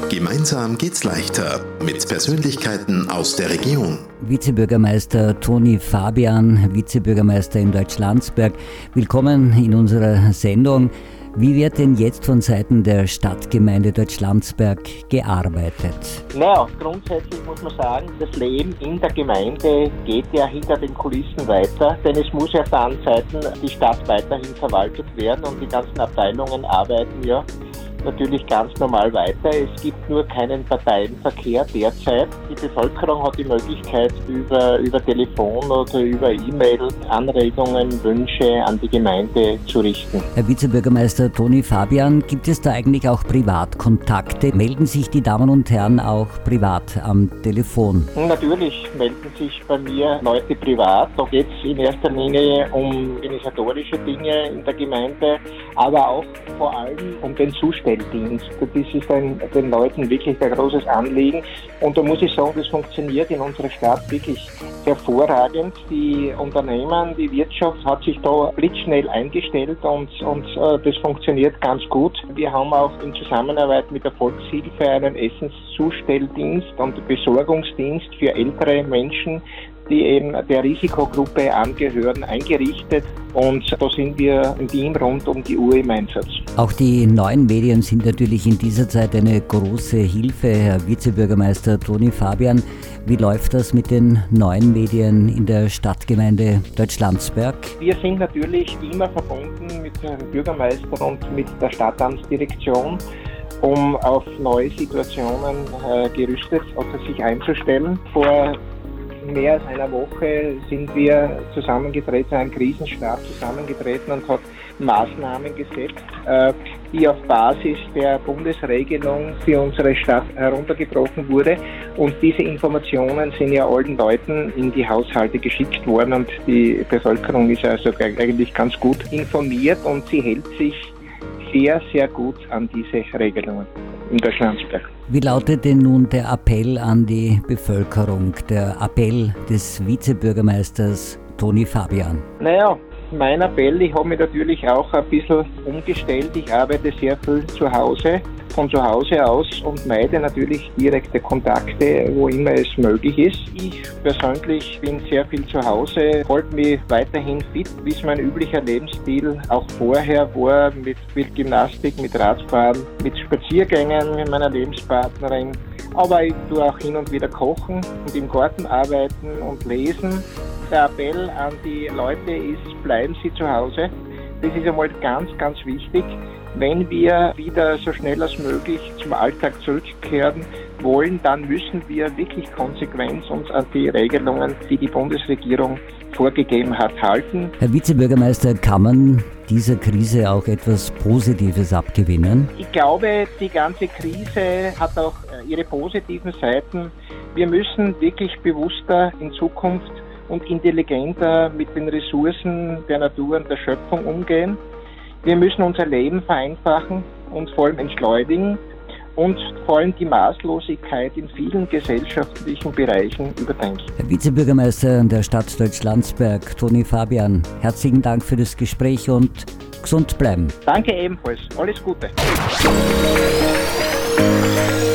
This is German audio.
Gemeinsam geht's leichter mit Persönlichkeiten aus der Region. Vizebürgermeister Toni Fabian, Vizebürgermeister in Deutschlandsberg. Willkommen in unserer Sendung. Wie wird denn jetzt von Seiten der Stadtgemeinde Deutschlandsberg gearbeitet? Naja, grundsätzlich muss man sagen, das Leben in der Gemeinde geht ja hinter den Kulissen weiter, denn es muss ja auf der anderen Seite die Stadt weiterhin verwaltet werden und die ganzen Abteilungen arbeiten ja natürlich ganz normal weiter. Es gibt nur keinen Parteienverkehr derzeit. Die Bevölkerung hat die Möglichkeit, über Telefon oder über E-Mail Anregungen, Wünsche an die Gemeinde zu richten. Herr Vizebürgermeister Toni Fabian, gibt es da eigentlich auch Privatkontakte? Melden sich die Damen und Herren auch privat am Telefon? Natürlich melden sich bei mir Leute privat. Da geht es in erster Linie um organisatorische Dinge in der Gemeinde, aber auch vor allem um den Zustelldienst. Das ist den Leuten wirklich ein großes Anliegen. Und da muss ich sagen, das funktioniert in unserer Stadt wirklich hervorragend. Die Unternehmen, die Wirtschaft hat sich da blitzschnell eingestellt und das funktioniert ganz gut. Wir haben auch in Zusammenarbeit mit der Volkshilfe einen Essenszustelldienst und Besorgungsdienst für ältere Menschen, die eben der Risikogruppe angehören, eingerichtet, und da sind wir im Team rund um die Uhr im Einsatz. Auch die neuen Medien sind natürlich in dieser Zeit eine große Hilfe. Herr Vizebürgermeister Toni Fabian, wie läuft das mit den neuen Medien in der Stadtgemeinde Deutschlandsberg? Wir sind natürlich immer verbunden mit dem Bürgermeister und mit der Stadtamtsdirektion, um auf neue Situationen gerüstet oder sich einzustellen. Vor mehr als einer Woche sind wir zusammengetreten, ein Krisenstab zusammengetreten und hat Maßnahmen gesetzt, die auf Basis der Bundesregelung für unsere Stadt heruntergebrochen wurde. Und diese Informationen sind ja allen Leuten in die Haushalte geschickt worden und die Bevölkerung ist also eigentlich ganz gut informiert und sie hält sich sehr, sehr gut an diese Regelungen in Deutschlandsberg. Wie lautet denn nun der Appell an die Bevölkerung, der Appell des Vizebürgermeisters Toni Fabian? Naja, mein Appell, ich habe mich natürlich auch ein bisschen umgestellt. Ich arbeite sehr viel von zu Hause aus und meide natürlich direkte Kontakte, wo immer es möglich ist. Ich persönlich bin sehr viel zu Hause, halte mich weiterhin fit, wie es mein üblicher Lebensstil auch vorher war, mit Gymnastik, mit Radfahren, mit Spaziergängen mit meiner Lebenspartnerin. Aber ich tue auch hin und wieder kochen und im Garten arbeiten und lesen. Der Appell an die Leute ist, bleiben Sie zu Hause. Das ist einmal ganz, ganz wichtig. Wenn wir wieder so schnell als möglich zum Alltag zurückkehren wollen, dann müssen wir wirklich konsequent uns an die Regelungen, die die Bundesregierung vorgegeben hat, halten. Herr Vizebürgermeister, kann man dieser Krise auch etwas Positives abgewinnen? Ich glaube, die ganze Krise hat auch ihre positiven Seiten. Wir müssen wirklich bewusster in Zukunft und intelligenter mit den Ressourcen der Natur und der Schöpfung umgehen. Wir müssen unser Leben vereinfachen und vor allem entschleunigen und vor allem die Maßlosigkeit in vielen gesellschaftlichen Bereichen überdenken. Herr Vizebürgermeister der Stadt Deutschlandsberg, Toni Fabian, herzlichen Dank für das Gespräch und gesund bleiben. Danke ebenfalls. Alles Gute.